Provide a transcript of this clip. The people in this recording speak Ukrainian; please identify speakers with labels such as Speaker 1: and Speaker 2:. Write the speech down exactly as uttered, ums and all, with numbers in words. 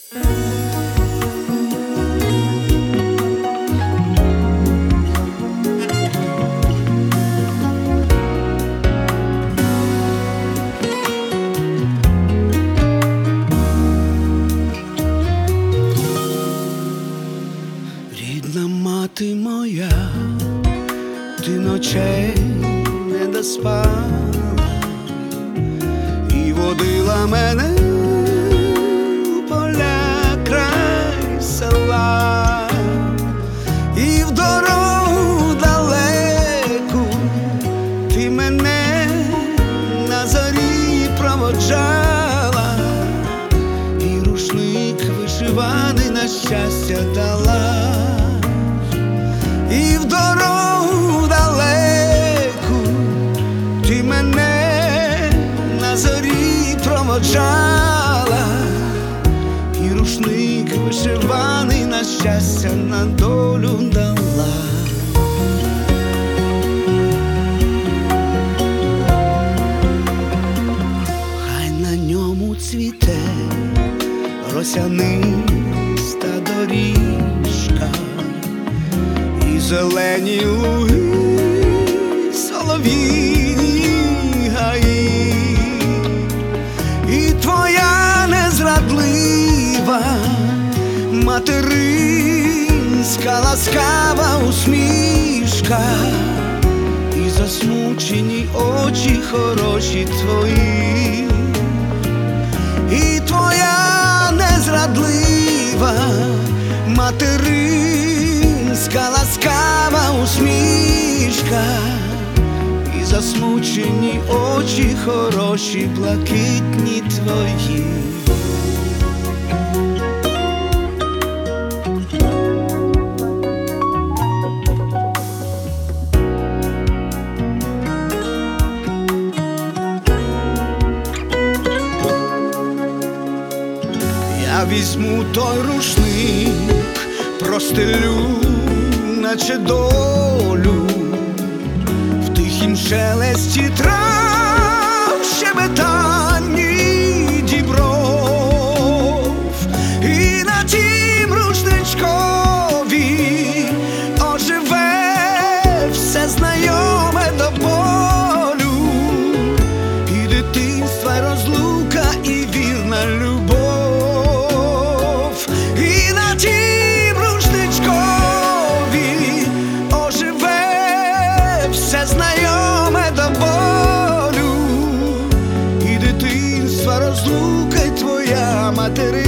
Speaker 1: Рідна мати моя, ти ночей не доспала і водила мене у поля край села, і в дорогу далеку ти мене на зорі проводжала, і рушник вишиваний на щастя дала. І в дорогу далеку ти мене на зорі проводжала, і рушник вишиваний на щастя, на долю дала. Хай на ньому цвіте росяниста доріжка, і зелені луги, солов'їні гаї, і твоя незрадлива материнська ласкава усмішка, і засмучені очі хороші твої, і твоя незрадлива материнська ласкава усмішка, і засмучені очі хороші, блакитні твої. Я візьму той рушник, простелю, наче долю, в тихім шелесті трав, щебетанні дібров, і на тім рушничкові оживе все знайоме до болю, і дитинства розлука, і вірна любов. Знайоме до болю, і дитинства розлука, й твоя материнська